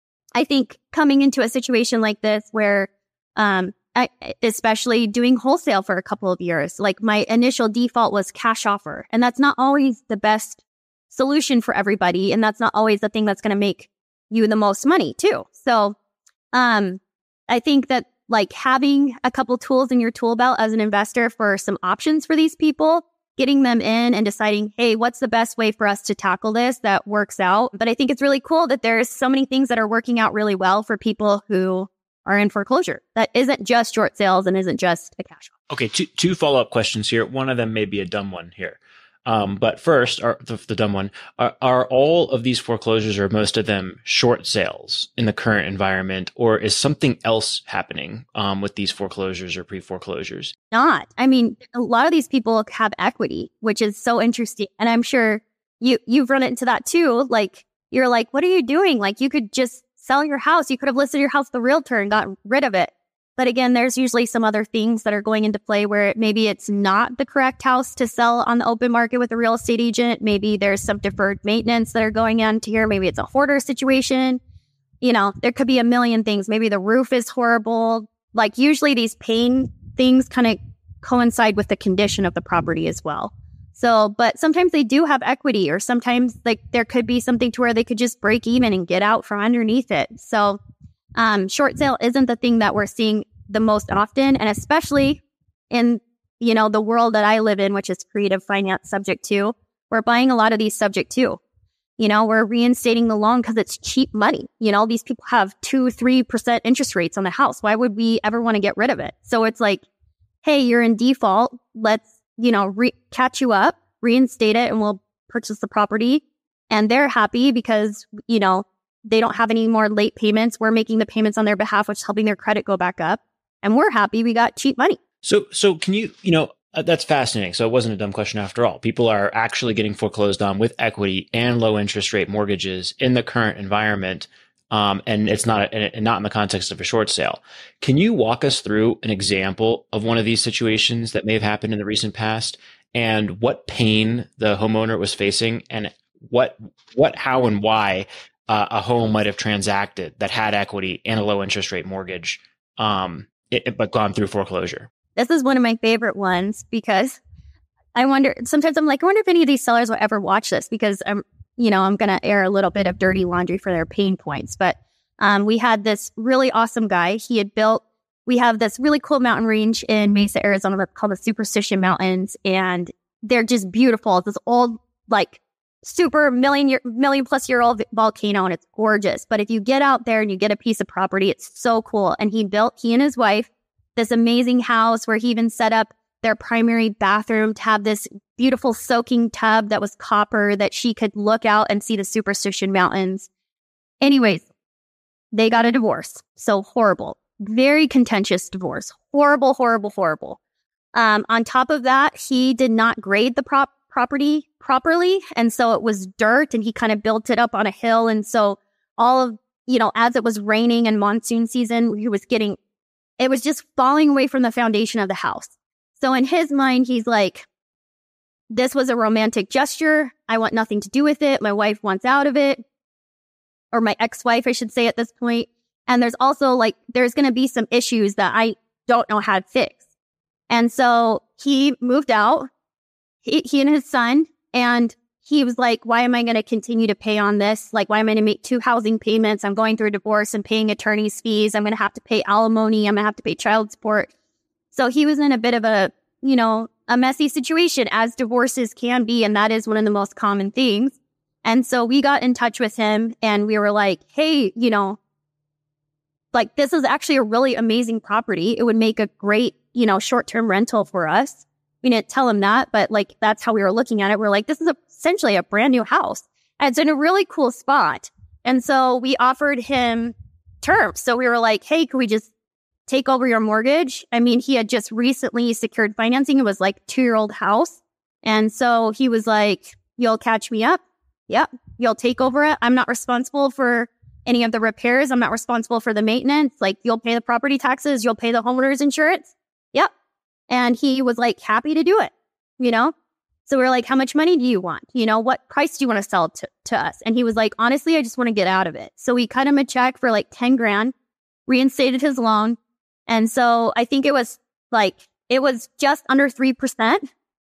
I think coming into a situation like this where, um, I, especially doing wholesale for a couple of years, like my initial default was cash offer. And that's not always the best solution for everybody. And that's not always the thing that's going to make you the most money too. So, um, I think that like having a couple tools in your tool belt as an investor for some options for these people, getting them in and deciding, hey, what's the best way for us to tackle this that works out? But I think it's really cool that there's so many things that are working out really well for people who are in foreclosure. That isn't just short sales and isn't just a cash offer. Okay, two two follow-up questions here. One of them may be a dumb one here. Um, but first, are, the, the dumb one, are, are all of these foreclosures or most of them short sales in the current environment, or is something else happening um, with these foreclosures or pre-foreclosures? Not. I mean, a lot of these people have equity, which is so interesting. And I'm sure you, you've run into that too. Like, you're like, what are you doing? Like, you could just sell your house. You could have listed your house with the realtor and got rid of it. But again, there's usually some other things that are going into play where maybe it's not the correct house to sell on the open market with a real estate agent. Maybe there's some deferred maintenance that are going into here. Maybe it's a hoarder situation. You know, there could be a million things. Maybe the roof is horrible. Like usually these pain things kind of coincide with the condition of the property as well. So, but sometimes they do have equity, or sometimes like there could be something to where they could just break even and get out from underneath it. So, Um, short sale isn't the thing that we're seeing the most often. And especially in, you know, the world that I live in, which is creative finance subject to, we're buying a lot of these subject to. You know, we're reinstating the loan because it's cheap money. You know, these people have two, three percent interest rates on the house. Why would we ever want to get rid of it? So it's like, hey, you're in default. Let's, you know, re- catch you up, reinstate it, and we'll purchase the property. And they're happy because, you know, they don't have any more late payments. We're making the payments on their behalf, which is helping their credit go back up. And we're happy we got cheap money. So, so can you, you know, uh, that's fascinating. So it wasn't a dumb question after all. People are actually getting foreclosed on with equity and low interest rate mortgages in the current environment. Um, and it's not, a, and not in the context of a short sale. Can you walk us through an example of one of these situations that may have happened in the recent past, and what pain the homeowner was facing, and what, what, how, and why Uh, a home might have transacted that had equity and a low interest rate mortgage, um, it, it, but gone through foreclosure? This is one of my favorite ones because I wonder, sometimes I'm like, I wonder if any of these sellers will ever watch this, because I'm, you know, I'm going to air a little bit of dirty laundry for their pain points. But um, we had this really awesome guy. He had built, we have this really cool mountain range in Mesa, Arizona called the Superstition Mountains. And they're just beautiful. It's this old, like, super million year, million plus year old volcano, and it's gorgeous. But if you get out there and you get a piece of property, it's so cool. And he built, he and his wife, this amazing house where he even set up their primary bathroom to have this beautiful soaking tub that was copper that she could look out and see the Superstition Mountains. Anyways, they got a divorce. So horrible, very contentious divorce. Horrible, horrible, horrible. Um, on top of that, he did not grade the prop property properly. And so it was dirt, and he kind of built it up on a hill. And so all of, you know, as it was raining and monsoon season, he was getting, it was just falling away from the foundation of the house. So in his mind, he's like, this was a romantic gesture. I want nothing to do with it. My wife wants out of it, or my ex-wife, I should say at this point. And there's also like, there's going to be some issues that I don't know how to fix. And so he moved out. He, he and his son, and he was like, why am I going to continue to pay on this? Like, why am I going to make two housing payments? I'm going through a divorce and paying attorney's fees. I'm going to have to pay alimony. I'm going to have to pay child support. So he was in a bit of a, you know, a messy situation, as divorces can be. And that is one of the most common things. And so we got in touch with him, and we were like, hey, you know, like, this is actually a really amazing property. It would make a great, you know, short-term rental for us. We didn't tell him that, but like, that's how we were looking at it. We're like, this is a, essentially a brand new house. And it's in a really cool spot. And so we offered him terms. So we were like, hey, could we just take over your mortgage? I mean, he had just recently secured financing. It was like a two-year-old house. And so he was like, you'll catch me up. Yep. You'll take over it. I'm not responsible for any of the repairs. I'm not responsible for the maintenance. Like, you'll pay the property taxes. You'll pay the homeowner's insurance. Yep. And he was like happy to do it, you know? So we were like, how much money do you want? You know, what price do you want to sell to, to us? And he was like, honestly, I just want to get out of it. So we cut him a check for like ten grand, reinstated his loan. And so I think it was like, it was just under three percent.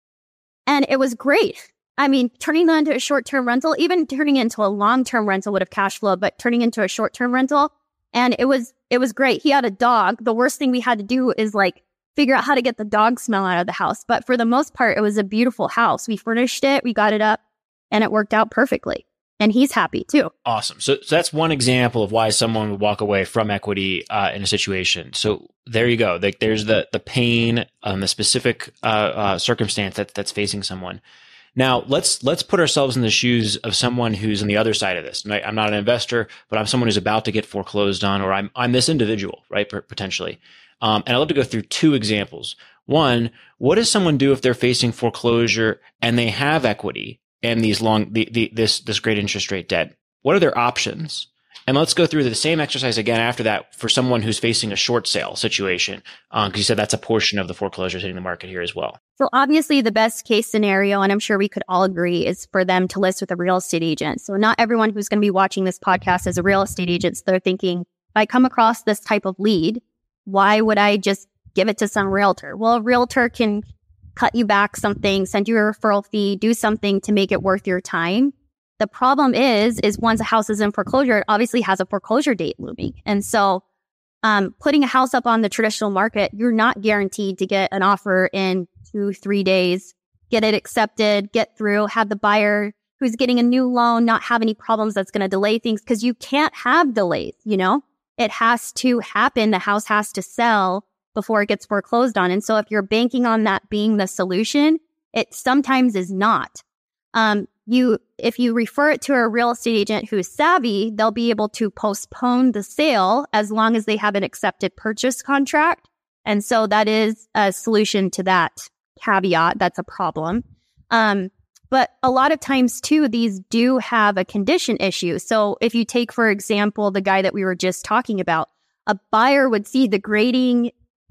And it was great. I mean, turning that into a short-term rental, even turning into a long-term rental would have cash flow, but turning into a short-term rental. And it was, it was great. He had a dog. The worst thing we had to do is like figure out how to get the dog smell out of the house. But for the most part, it was a beautiful house. We furnished it, we got it up, and it worked out perfectly. And he's happy too. Awesome. So, so that's one example of why someone would walk away from equity uh, in a situation. So there you go. Like, there's the the pain, um, the specific uh, uh, circumstance that that's facing someone. Now, let's let's put ourselves in the shoes of someone who's on the other side of this. Right? I'm not an investor, but I'm someone who's about to get foreclosed on, or I'm I'm this individual, right? Potentially. Um, and I'd love to go through two examples. One, what does someone do if they're facing foreclosure and they have equity and these long, the, the, this, this great interest rate debt? What are their options? And let's go through the same exercise again after that for someone who's facing a short sale situation. Um, cause you said that's a portion of the foreclosures hitting the market here as well. So obviously the best case scenario, and I'm sure we could all agree, is for them to list with a real estate agent. So not everyone who's going to be watching this podcast is a real estate agent. So they're thinking, if I come across this type of lead, why would I just give it to some realtor? Well, a realtor can cut you back something, send you a referral fee, do something to make it worth your time. The problem is, is once a house is in foreclosure, it obviously has a foreclosure date looming. And so um, putting a house up on the traditional market, you're not guaranteed to get an offer in two, three days, get it accepted, get through, have the buyer who's getting a new loan not have any problems that's going to delay things, because you can't have delays, you know? It has to happen. The house has to sell before it gets foreclosed on. And so if you're banking on that being the solution, it sometimes is not. Um, you, if you refer it to a real estate agent who's savvy, they'll be able to postpone the sale as long as they have an accepted purchase contract. And so that is a solution to that caveat. That's a problem. Um, But a lot of times, too, these do have a condition issue. So if you take, for example, the guy that we were just talking about, a buyer would see the grading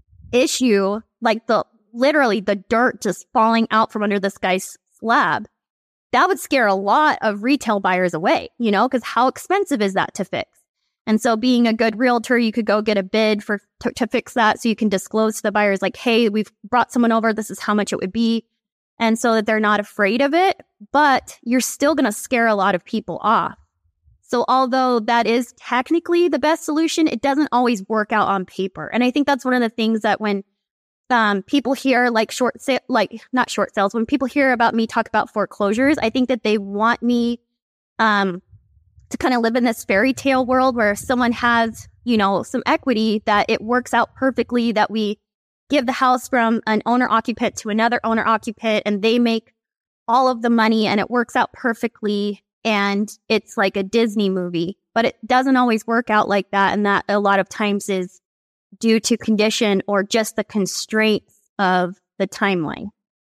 issue, like the literally the dirt just falling out from under this guy's slab. That would scare a lot of retail buyers away, you know, because how expensive is that to fix? And so being a good realtor, you could go get a bid for to, to fix that, so you can disclose to the buyers like, hey, we've brought someone over. This is how much it would be. And so that they're not afraid of it, but you're still going to scare a lot of people off. So although that is technically the best solution, it doesn't always work out on paper. And I think that's one of the things that when um, people hear like short sale, like not short sales, when people hear about me talk about foreclosures, I think that they want me um, to kind of live in this fairy tale world where someone has, you know, some equity, that it works out perfectly, that we give the house from an owner occupant to another owner occupant and they make all of the money and it works out perfectly and it's like a Disney movie. But it doesn't always work out like that. And that a lot of times is due to condition or just the constraints of the timeline.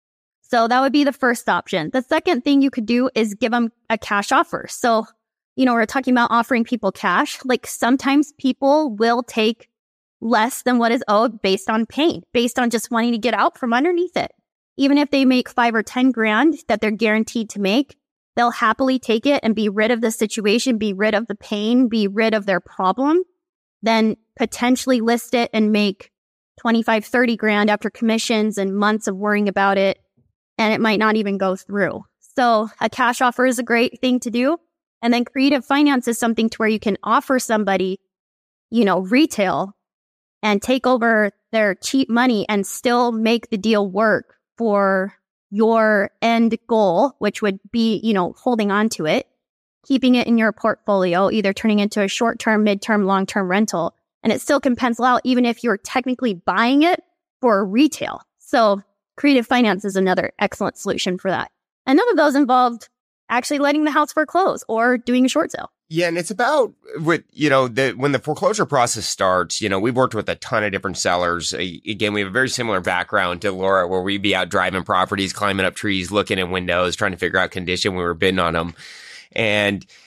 So that would be the first option. The second thing you could do is give them a cash offer. So, you know, we're talking about offering people cash. Like sometimes people will take less than what is owed based on pain, based on just wanting to get out from underneath it. Even if they make five or ten grand that they're guaranteed to make, they'll happily take it and be rid of the situation, be rid of the pain, be rid of their problem, then potentially list it and make twenty-five, thirty grand after commissions and months of worrying about it. And it might not even go through. So a cash offer is a great thing to do. And then creative finance is something to where you can offer somebody, you know, retail and take over their cheap money and still make the deal work for your end goal, which would be, you know, holding on to it, keeping it in your portfolio, either turning into a short-term, mid-term, long-term rental. And it still can pencil out even if you're technically buying it for retail. So creative finance is another excellent solution for that. And none of those involved actually letting the house foreclose or doing a short sale. Yeah, and it's about with, you know, the when the foreclosure process starts, you know, we've worked with a ton of different sellers. Again, we have a very similar background to Laura, where we'd be out driving properties, climbing up trees, looking in windows, trying to figure out condition when we were bidding on them. And,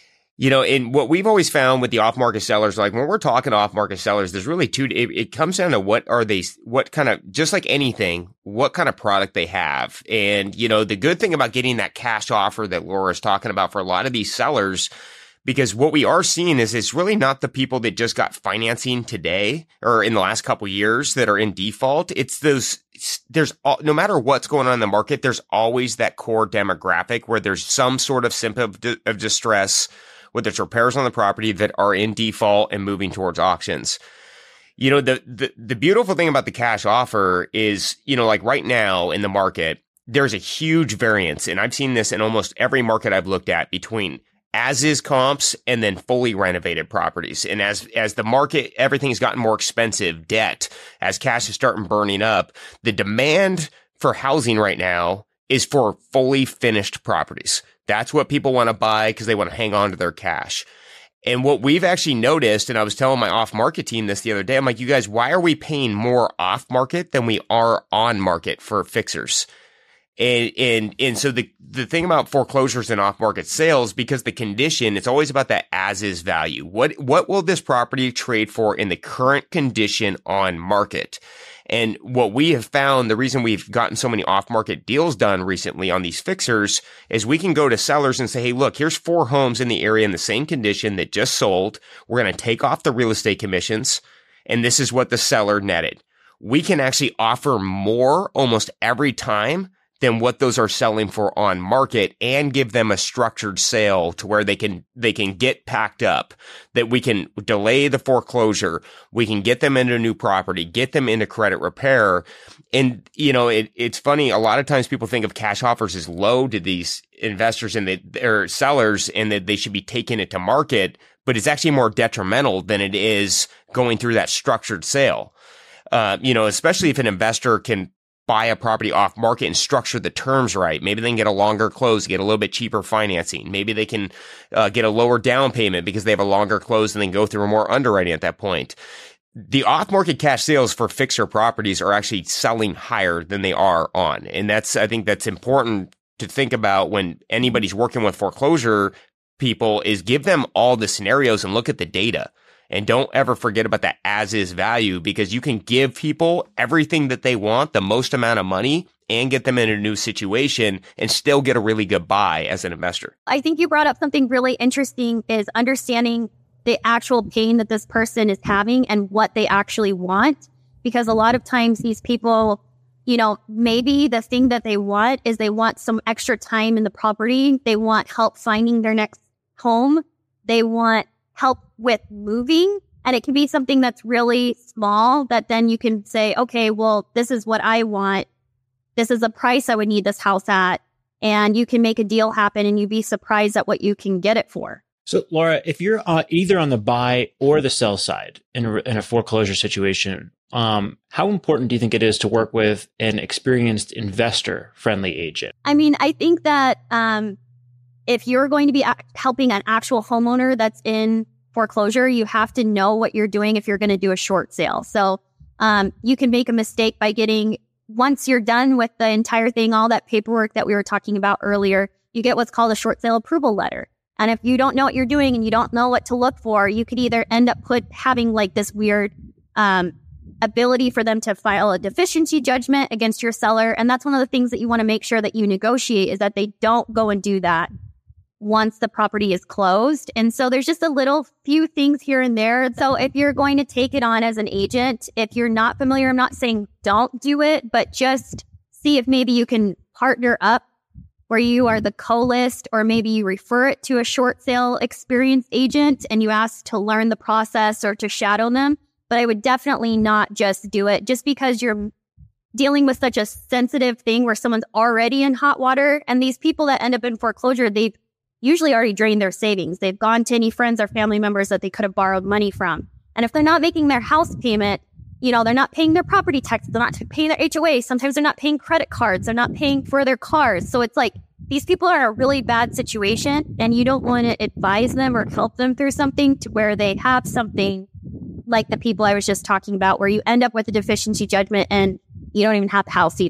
You know, and what we've always found with the off-market sellers, like when we're talking off-market sellers, there's really two, it, it comes down to what are they, what kind of, just like anything, what kind of product they have. And, you know, the good thing about getting that cash offer that Laura's talking about for a lot of these sellers, because what we are seeing is it's really not the people that just got financing today or in the last couple of years that are in default. It's those, there's, no matter what's going on in the market, there's always that core demographic where there's some sort of symptom of, di- of distress, whether it's repairs on the property that are in default and moving towards auctions. You know, the, the, the beautiful thing about the cash offer is, you know, like right now in the market, there's a huge variance. And I've seen this in almost every market I've looked at between as is comps and then fully renovated properties. And as, as the market, everything's gotten more expensive, debt, as cash is starting burning up, the demand for housing right now is for fully finished properties. That's what people want to buy because they want to hang on to their cash. And what we've actually noticed, and I was telling my off-market team this the other day, I'm like, you guys, why are we paying more off-market than we are on-market for fixers? And, and, and so the, the thing about foreclosures and off-market sales, because the condition, it's always about that as-is value. What, what will this property trade for in the current condition on market? And what we have found, the reason we've gotten so many off-market deals done recently on these fixers is we can go to sellers and say, hey, look, here's four homes in the area in the same condition that just sold. We're going to take off the real estate commissions, and this is what the seller netted. We can actually offer more almost every time than what those are selling for on market and give them a structured sale to where they can, they can get packed up, that we can delay the foreclosure. We can get them into a new property, get them into credit repair. And, you know, it, it's funny. A lot of times people think of cash offers as low to these investors and the, or sellers and that they should be taking it to market, but it's actually more detrimental than it is going through that structured sale. Uh, you know, especially if an investor can buy a property off market and structure the terms right. Maybe they can get a longer close, get a little bit cheaper financing. Maybe they can uh, get a lower down payment because they have a longer close and then go through more underwriting at that point. The off-market cash sales for fixer properties are actually selling higher than they are on. And that's, I think that's important to think about when anybody's working with foreclosure people, is give them all the scenarios and look at the data. And don't ever forget about that as-is value, because you can give people everything that they want, the most amount of money, and get them in a new situation and still get a really good buy as an investor. I think you brought up something really interesting, is understanding the actual pain that this person is having and what they actually want. Because a lot of times these people, you know, maybe the thing that they want is they want some extra time in the property. They want help finding their next home. They want help with moving. And it can be something that's really small that then you can say, okay, well, this is what I want. This is the price I would need this house at. And you can make a deal happen and you'd be surprised at what you can get it for. So, Laura, if you're uh, either on the buy or the sell side in a, in a foreclosure situation, um, how important do you think it is to work with an experienced investor-friendly agent? I mean, I think that um, if you're going to be a- helping an actual homeowner that's in foreclosure, you have to know what you're doing if you're going to do a short sale. So um, you can make a mistake by getting, once you're done with the entire thing, all that paperwork that we were talking about earlier, you get what's called a short sale approval letter. And if you don't know what you're doing and you don't know what to look for, you could either end up put having like this weird um, ability for them to file a deficiency judgment against your seller. And that's one of the things that you want to make sure that you negotiate, is that they don't go and do that once the property is closed. And so there's just a little few things here and there. So if you're going to take it on as an agent, if you're not familiar, I'm not saying don't do it, but just see if maybe you can partner up where you are the co-list, or maybe you refer it to a short sale experienced agent and you ask to learn the process or to shadow them. But I would definitely not just do it just because you're dealing with such a sensitive thing where someone's already in hot water. And these people that end up in foreclosure, they've usually already drained their savings. They've gone to any friends or family members that they could have borrowed money from. And if they're not making their house payment, you know, they're not paying their property taxes, they're not paying their H O A. Sometimes they're not paying credit cards. They're not paying for their cars. So it's like these people are in a really bad situation, and you don't want to advise them or help them through something to where they have something like the people I was just talking about, where you end up with a deficiency judgment and you don't even have the house either.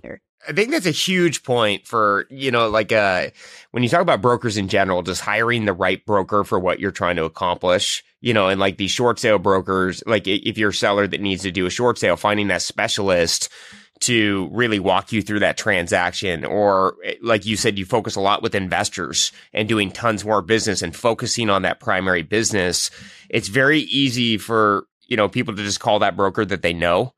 I think that's a huge point for, you know, like uh, when you talk about brokers in general, just hiring the right broker for what you're trying to accomplish, you know, and like these short sale brokers, like if you're a seller that needs to do a short sale, finding that specialist to really walk you through that transaction. Or like you said, you focus a lot with investors and doing tons more business and focusing on that primary business. It's very easy for, you know, people to just call that broker that they know.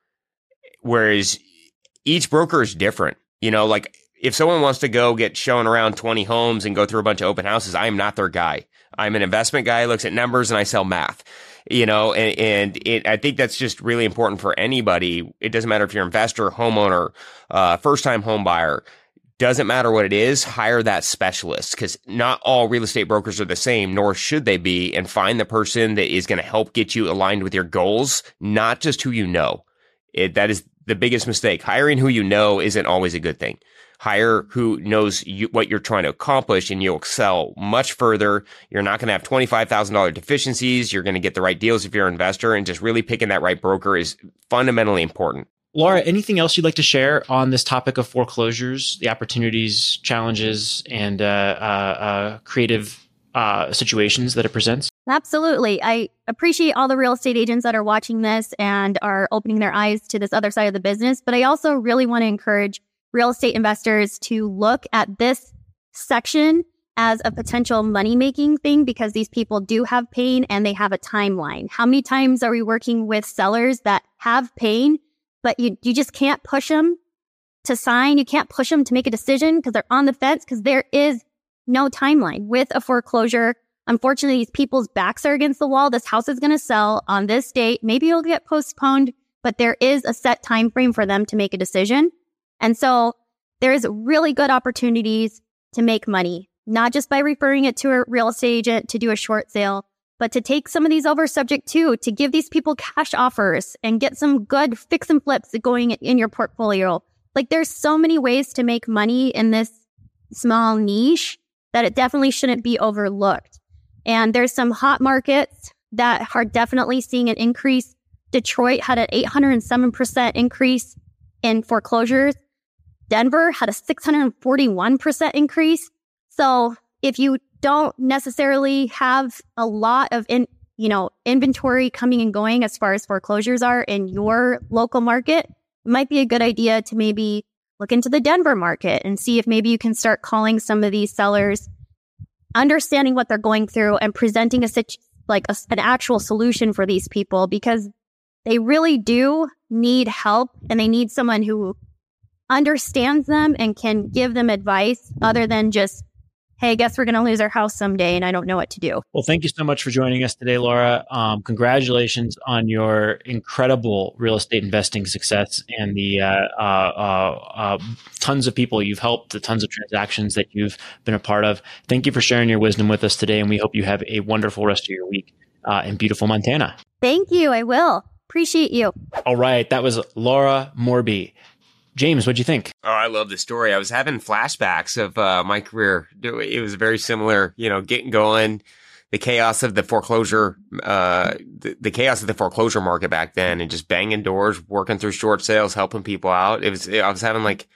Whereas each broker is different. You know, like if someone wants to go get shown around twenty homes and go through a bunch of open houses, I am not their guy. I'm an investment guy, looks at numbers, and I sell math. You know, and, and it, I think that's just really important for anybody. It doesn't matter if you're an investor, homeowner, uh, first-time home buyer. Doesn't matter what it is, hire that specialist, because not all real estate brokers are the same, nor should they be, and find the person that is going to help get you aligned with your goals, not just who you know. It, that is the biggest mistake. Hiring who you know isn't always a good thing. Hire who knows you, what you're trying to accomplish, and you'll excel much further. You're not going to have twenty-five thousand dollars deficiencies. You're going to get the right deals if you're an investor, and just really picking that right broker is fundamentally important. Laura, anything else you'd like to share on this topic of foreclosures, the opportunities, challenges, and uh, uh, uh, creative uh, situations that it presents? Absolutely. I appreciate all the real estate agents that are watching this and are opening their eyes to this other side of the business. But I also really want to encourage real estate investors to look at this section as a potential money-making thing, because these people do have pain and they have a timeline. How many times are we working with sellers that have pain, but you, you just can't push them to sign? You can't push them to make a decision because they're on the fence, because there is no timeline. With a foreclosure, unfortunately, these people's backs are against the wall. This house is going to sell on this date. Maybe it'll get postponed, but there is a set time frame for them to make a decision. And so there is really good opportunities to make money, not just by referring it to a real estate agent to do a short sale, but to take some of these over subject to, to give these people cash offers and get some good fix and flips going in your portfolio. Like, there's so many ways to make money in this small niche that it definitely shouldn't be overlooked. And there's some hot markets that are definitely seeing an increase. Detroit had an eight hundred seven percent increase in foreclosures. Denver had a six hundred forty-one percent increase. So if you don't necessarily have a lot of in, you know, inventory coming and going as far as foreclosures are in your local market, it might be a good idea to maybe look into the Denver market and see if maybe you can start calling some of these sellers, understanding what they're going through and presenting a situ- like a, an actual solution for these people, because they really do need help and they need someone who understands them and can give them advice other than just, hey, I guess we're going to lose our house someday and I don't know what to do. Well, thank you so much for joining us today, Laura. Um, congratulations on your incredible real estate investing success and the uh, uh, uh, uh, tons of people you've helped, the tons of transactions that you've been a part of. Thank you for sharing your wisdom with us today, and we hope you have a wonderful rest of your week uh, in beautiful Montana. Thank you. I will. Appreciate you. All right. That was Laura Morby. James, what'd you think? Oh, I love the story. I was having flashbacks of uh, my career. It was very similar, you know, getting going, the chaos of the foreclosure, uh, the, the chaos of the foreclosure market back then, and just banging doors, working through short sales, helping people out. It was, I was having like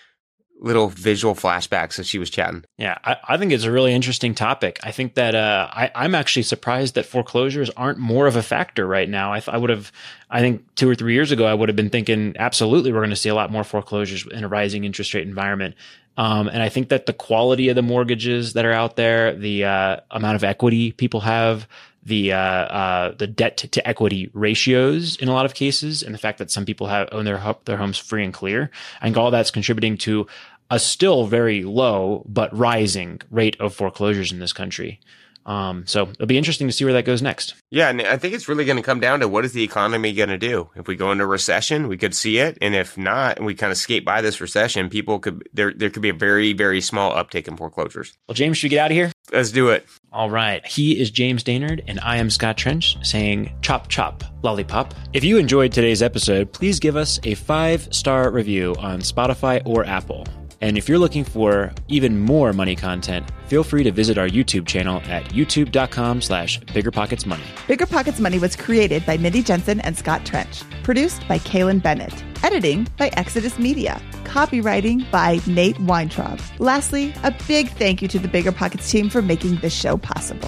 little visual flashbacks as she was chatting. Yeah, I, I think it's a really interesting topic. I think that uh, I, I'm actually surprised that foreclosures aren't more of a factor right now. I, th- I would have, I think two or three years ago, I would have been thinking, absolutely, we're going to see a lot more foreclosures in a rising interest rate environment. Um, and I think that the quality of the mortgages that are out there, the uh, amount of equity people have, the uh, uh, the debt to equity ratios in a lot of cases, and the fact that some people have own their their homes free and clear, I think all that's contributing to a still very low but rising rate of foreclosures in this country. Um, so it'll be interesting to see where that goes next. Yeah, and I think it's really going to come down to what is the economy going to do? If we go into recession, we could see it, and if not, and we kind of skate by this recession, people could there there could be a very very small uptick in foreclosures. Well, James, should we get out of here? Let's do it. All right. He is James Daynard, and I am Scott Trench, saying chop chop lollipop. If you enjoyed today's episode, please give us a five-star review on Spotify or Apple. And if you're looking for even more money content, feel free to visit our YouTube channel at youtube.com slash biggerpocketsmoney. Bigger Pockets Money was created by Mindy Jensen and Scott Trench. Produced by Kaylin Bennett. Editing by Exodus Media. Copywriting by Nate Weintraub. Lastly, a big thank you to the Bigger Pockets team for making this show possible.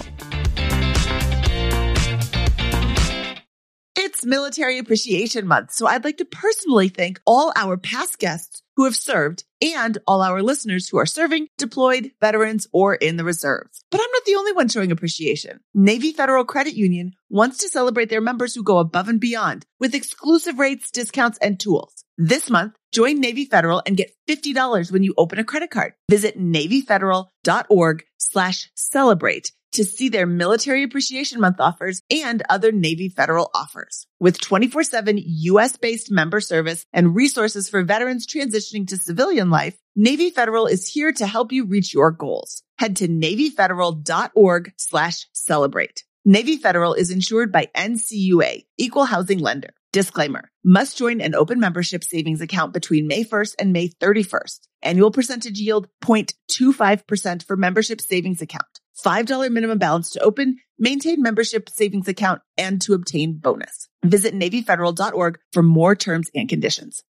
It's Military Appreciation Month, so I'd like to personally thank all our past guests who have served and all our listeners who are serving, deployed, veterans, or in the reserves. But I'm not the only one showing appreciation. Navy Federal Credit Union wants to celebrate their members who go above and beyond with exclusive rates, discounts, and tools. This month, join Navy Federal and get fifty dollars when you open a credit card. Visit NavyFederal.org slash celebrate to see their Military Appreciation Month offers and other Navy Federal offers. With twenty-four seven U S-based member service and resources for veterans transitioning to civilian life, Navy Federal is here to help you reach your goals. Head to NavyFederal.org slash celebrate. Navy Federal is insured by N C U A, Equal Housing Lender. Disclaimer, must join an open membership savings account between May first and May thirty-first. Annual percentage yield zero point two five percent for membership savings account. five dollars minimum balance to open, maintain membership savings account, and to obtain bonus. Visit NavyFederal.org for more terms and conditions.